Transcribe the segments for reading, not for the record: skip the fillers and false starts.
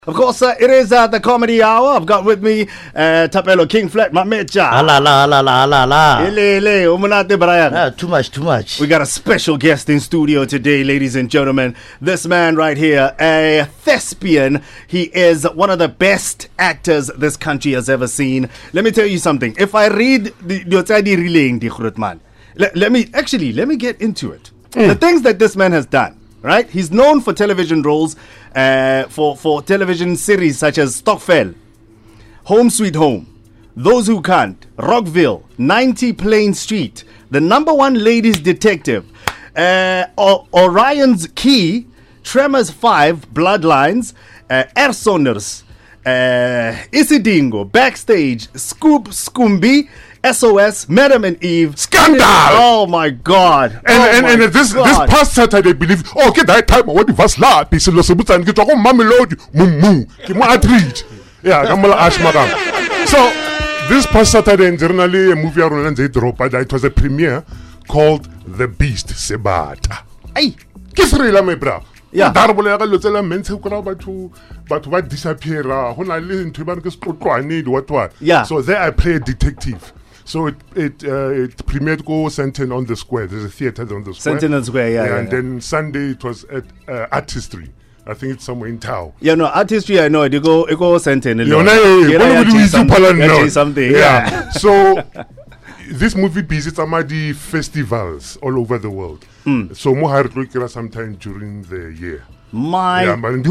Of course, it is the comedy hour. I've got with me Tapelo King Flat Mamecha. Too much. We got a special guest in studio today, ladies and gentlemen. This man right here, a thespian. He is one of the best actors this country has ever seen. Let me tell you something. If I read the let me get into it. The things that this man has done. Right, he's known for television roles, for television series such as Stokvel, Home Sweet Home, Those Who Can't, Rockville, 90 Plain Street, The Number One Ladies Detective, Orion's Key, Tremors 5, Bloodlines, Ersoners, Isidingo, Backstage, Scoop Scooby, SOS, Madam and Eve. Scandal! Oh my God! And this past Saturday, I believe. Okay, that time what the first la piece lo sebuta ngi twa ko Mamelodi mumu ke mo outreach. Yeah, kamala ash madam. So this past Saturday, in generally a movie around the drop, it was a premiere called The Beast Sebata. Hey, ke frela my bra. Yeah. Darbo le ga lotsela mentse go la batho ba disappear ho na le ntwe ba ke sqoqwane what. Yeah. So there I play a detective. So it premiered go Sentinel on the Square. There's a theater on the Square. Sentinel Square, yeah. And then Sunday it was at Artistry. I think it's somewhere in town. Yeah, no, Artistry, I know. It go Sentinel. Something. Yeah. So this movie visits the festivals all over the world. So more hard sometime during the year. My. Is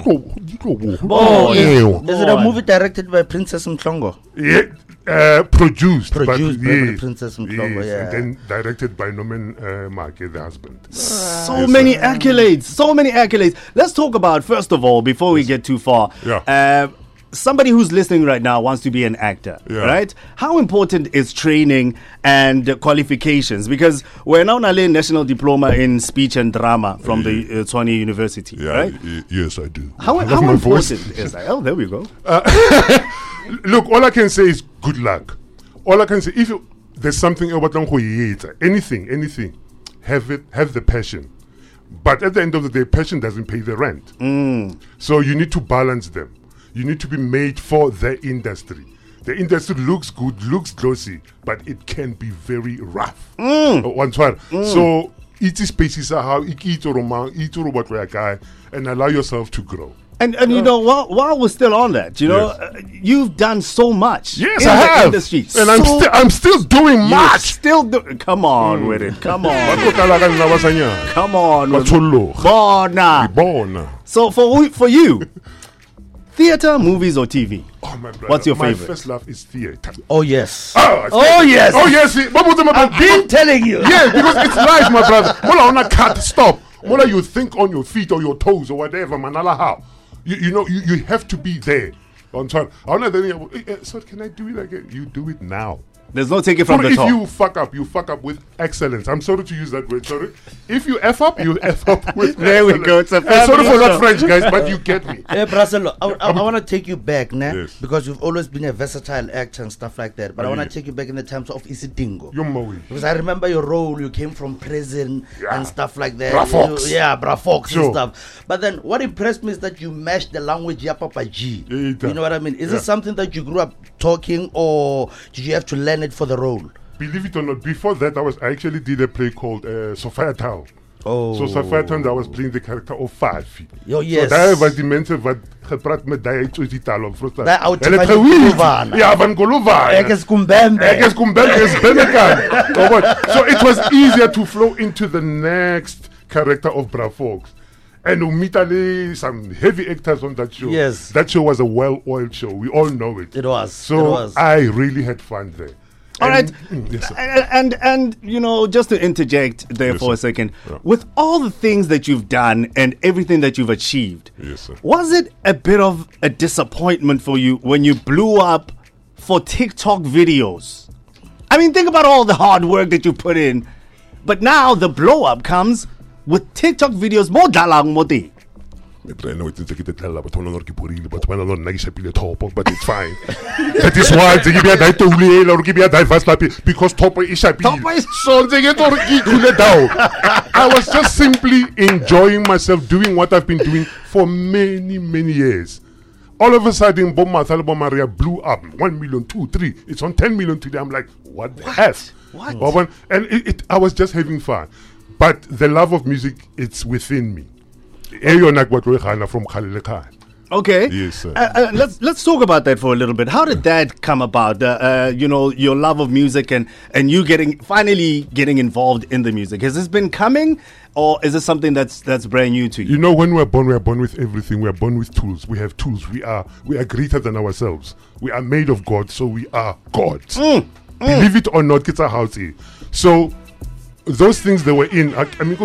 it a movie directed by Princess Mhlongo? Yeah. Produced by Princess Mhlongo, yes, and then directed by Norman Marke, the husband. So many accolades. Let's talk about, first of all, before we get too far, somebody who's listening right now wants to be an actor, right? How important is training and qualifications? Because we're now a national diploma in speech and drama from the Tshwane University, right? Yes, I do. How important is that? Oh, there we go. Look, all I can say is good luck. All I can say, if there's something about anything, have the passion. But at the end of the day, passion doesn't pay the rent. So you need to balance them. You need to be made for the industry. The industry looks good, looks glossy, but it can be very rough. So eat spaces how eat and allow yourself to grow. And you know, while we're still on that, you know, you've done so much. Yes, in I the have. Industry. And I'm still doing much. Come on with it. Come on. Come on. Bona. So for you, theater, movies, or TV? Oh my brother. What's your favorite? My first love is theater. Oh yes. Oh yes. I've been telling you. Yeah, because it's life, my brother. Mola on a cut, stop. Mola, you think on your feet or your toes or whatever, manala how. You know, you have to be there. On time. So can I do it again? You do it now. There's no take it from the top. If you fuck up with excellence. I'm sorry to use that word, sorry. If you F up, you F up with there we go. It's a sorry for not French, guys, but you get me. Hey, Braselo, I want to take you back, yes. Because you've always been a versatile actor and stuff like that. But I want to take you back in the times of Isidingo. Because I remember your role, you came from prison and stuff like that. Brafox. Brafox and stuff. But then what impressed me is that you mashed the language Yapapa G. You know what I mean? Is it something that you grew up talking, or did you have to learn it for the role? Believe it or not, before that I actually did a play called Sophia Town. So Sophia Town, I was playing the character of Fafi. Oh yes. So that was the mention wat gepraat met daai uit Italo vroeër. Daai ou van Golova. Ek is Kumbembe is Benekan. So it was easier to flow into the next character of Brafox. And Umitali, some heavy actors on that show. Yes. That show was a well-oiled show. We all know it. It was. So I really had fun there. All right. Yes, and you know, just to interject there for a second, with all the things that you've done and everything that you've achieved, was it a bit of a disappointment for you when you blew up for TikTok videos? I mean, think about all the hard work that you put in, but now the blow up comes with TikTok videos more dalang moti. But it's fine. That is why they give you that to or give you that fast because top is so they get down. I was just simply enjoying myself doing what I've been doing for many years. All of a sudden, Bob Martha Maria blew up. 1 million, 2, 3. It's on 10 million today. I'm like, what the F? What? And I was just having fun. But the love of music, it's within me. From Khalil Khan. Okay. Yes, sir. Let's talk about that for a little bit. How did that come about? Your love of music and you finally getting involved in the music. Has this been coming, or is this something that's brand new to you? You know, when we're born with everything. We are born with tools. We have tools. We are greater than ourselves. We are made of God, so we are gods. Believe it or not, it's a house. So those things they were in. I mean,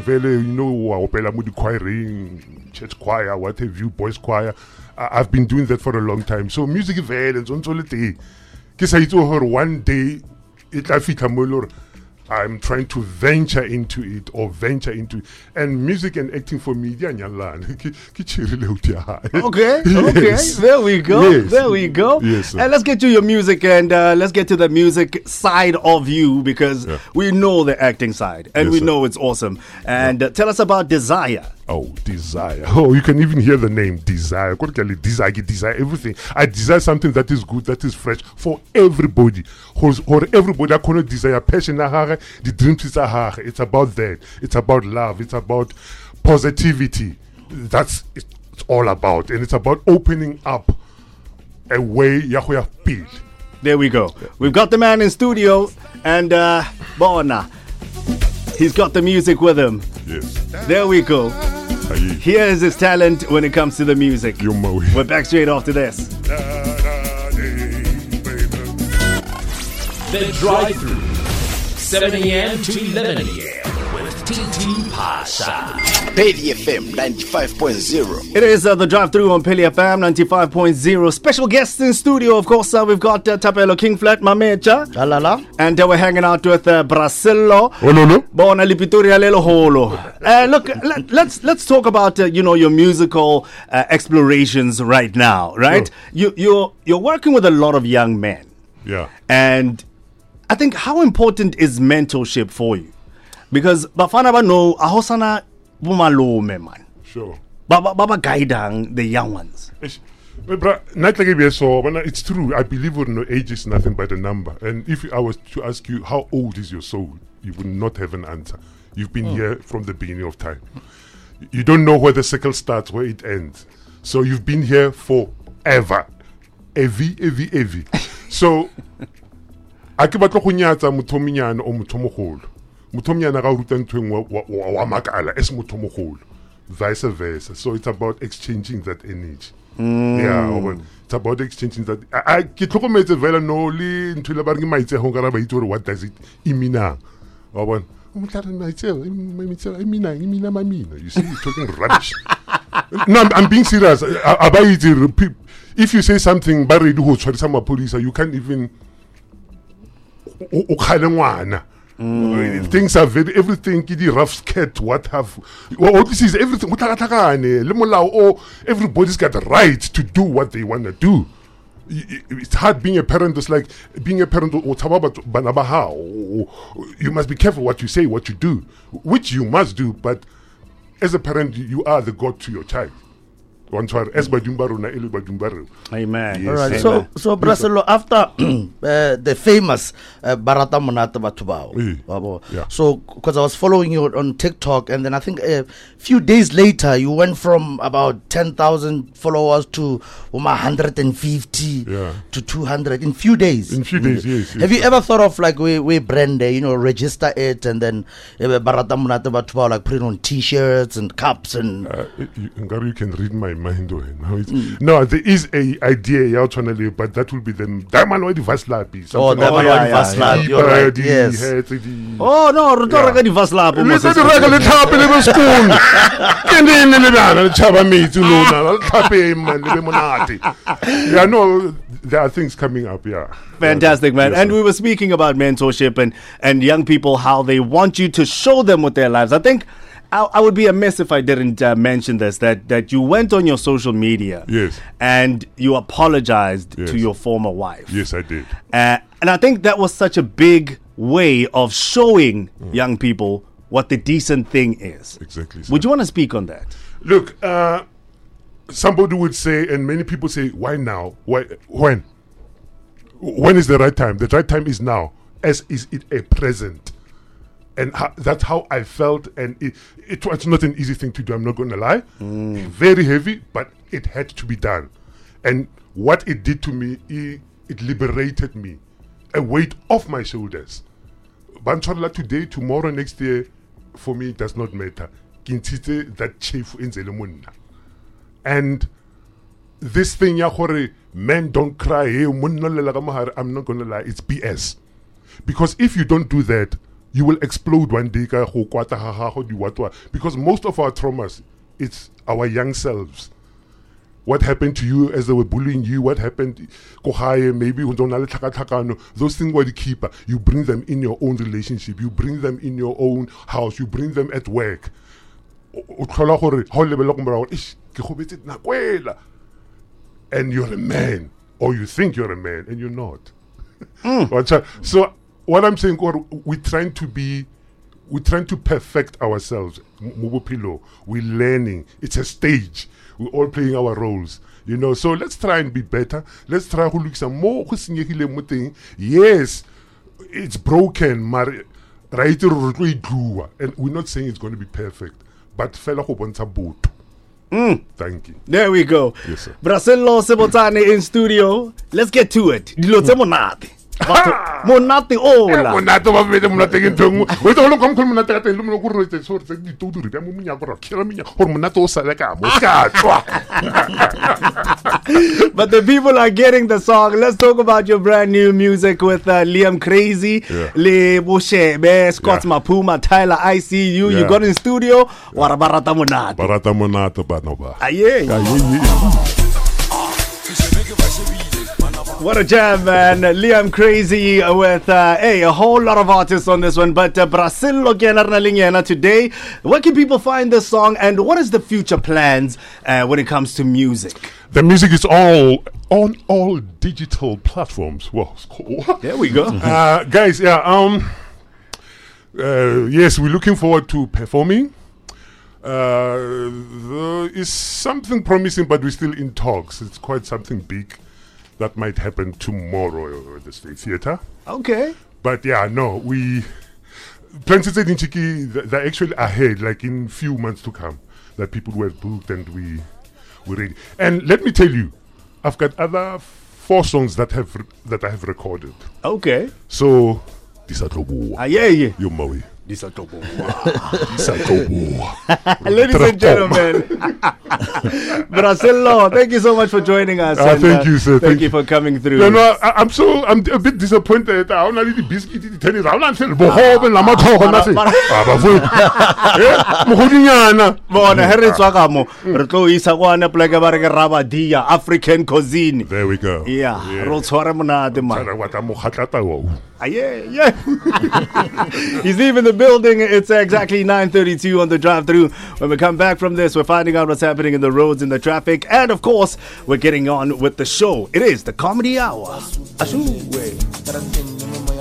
choiring, church choir, what have you, boys choir. I've been doing that for a long time. So music is one day I'm trying to venture into it. And music and acting for me, okay, there we go. Yes. There we go. Yes, sir. And let's get to your music, and let's get to the music side of you, because we know the acting side, and we know it's awesome. And tell us about Desire. Oh, Desire. Oh, you can even hear the name Desire. Desire everything. I desire something that is good, that is fresh for everybody. For everybody, I cannot desire passion. The dreams is it's about that. It's about love. It's about positivity. That's it's all about. And it's about opening up a way Yahweh build. There we go. We've got the man in studio, and Bona. He's got the music with him. Yes. There we go. Here is his talent when it comes to the music. We're back straight after this. The Drive-Thru, 7 a.m. to 11 a.m. with TT Pasha. Pedi FM 95.0. It is the Drive-Thru on Pedi FM 95.0. Special guests in studio, of course. We've got Tapelo King Flat Mamecha. And we're hanging out with Brasilo. Bona Lipituria Lelo Holo. Look, let's talk about your musical explorations right now, right? You're working with a lot of young men. Yeah. And I think, how important is mentorship for you? Because bafana ba no ahosana bumalome man. Sure. Baba guiding the young ones. It's true. I believe age is nothing but a number. And if I was to ask you how old is your soul, you would not have an answer. You've been here from the beginning of time. You don't know where the cycle starts, where it ends. So you've been here forever. Evi. So a ke batla go nyatsa mothominyana o mothomogolo. Mothominyana ga ruta ntweng wa makala es mothomogolo. Vice versa. So it's about exchanging that energy. Yeah, it's about exchanging that. I ke tlhokometse vela no le ntwela ba re maitse ho ngara ba itse what does it imina. Wa bona. You see, you're talking rubbish. No, I'm being serious. If you say something, you can't even. Things are everything. Rough skirt. What have? This is everything. Everybody's got the right to do what they want to do. It's hard being a parent. It's like being a parent. You must be careful what you say, what you do, which you must do. But as a parent, you are the God to your child. Amen. Yes. All right. So Brasilo, after the famous Barata Monata Batubao. So, because I was following you on TikTok, and then I think a few days later, you went from about 10,000 followers to 150 to 200 in few days. Yes. Have you ever thought of like we brand register it, and then Barata Monata Batubao, like put it on T-shirts and cups and. You can read my mind. No, there is a idea out on the, but that will be the Diamond or the Vaslap. You're right. Yes. Oh no, Rotoraka di Vaslap. Listen to regular top in the spoon. Can in the Chaba me to Luna, Tape, yeah, no, there are things coming up, Fantastic, man. Yes, and we were speaking about mentorship and young people, how they want you to show them with their lives. I think I would be amiss if I didn't mention this, that you went on your social media and you apologized to your former wife. Yes, I did. And I think that was such a big way of showing young people what the decent thing is. Exactly. Would you want to speak on that? Look, somebody would say, and many people say, why now? Why? When? When is the right time? The right time is now, as is it a present. And that's how I felt, and it was not an easy thing to do, I'm not going to lie. Very heavy, but it had to be done. And what it did to me, it liberated me. A weight off my shoulders. Banchola today, tomorrow, next year, for me, it does not matter. That chief in Zelemunda. And this thing, men don't cry, I'm not going to lie, it's BS. Because if you don't do that, you will explode one day. Because most of our traumas, it's our young selves. What happened to you as they were bullying you? What happened? Maybe those things were the keeper. You bring them in your own relationship. You bring them in your own house. You bring them at work. And you're a man, or you think you're a man, and you're not. So what I'm saying, we're trying to perfect ourselves. We're learning. It's a stage. We're all playing our roles, so let's try and be better. Let's try to look some more. Yes, it's broken, right? And we're not saying it's going to be perfect, but thank you. There we go. Yes, sir. Brasillo Sebotane in studio. Let's get to it. Monate ola. Monate ba bele monate ke ntong. O tlo lo kom monate ka teng lo mo go rotse so re di to duri ba mo minya go ra khira minya gore monate o sala ka mo ska tswa. But the people are getting the song. Let's talk about your brand new music with Liam Crazy, Le Boshebe, Scott Mapuma, Tyler ICU. You got in studio. Wara barata monate. Barata monate ba no ba. What a jam, man. Liam Crazy with a whole lot of artists on this one. But Brasillo Genarnalingena today. Where can people find this song, and what is the future plans when it comes to music? The music is all on all digital platforms. Wow, cool. There we go. Guys, yes, we're looking forward to performing. There is something promising, but we're still in talks. It's quite something big that might happen tomorrow at the State Theatre. Okay. But we plans in Chiki, they're actually ahead, like in few months to come, that people were booked and we're ready. And let me tell you, I've got other 4 songs that I have recorded. Okay. So these are trouble. You Maui. These are trouble. Ladies and gentlemen, Brasillo, thank you so much for joining us. Thank you, sir. Thank you for coming through. I'm a bit disappointed. I only the biscuit tennis. I don't feel African cuisine. There we go. Yeah. He's leaving the building. It's exactly 9:32 on the drive-through. When we come back from this, we're finding out what's happening in the roads and the traffic, and of course, we're getting on with the show. It is the Comedy Hour.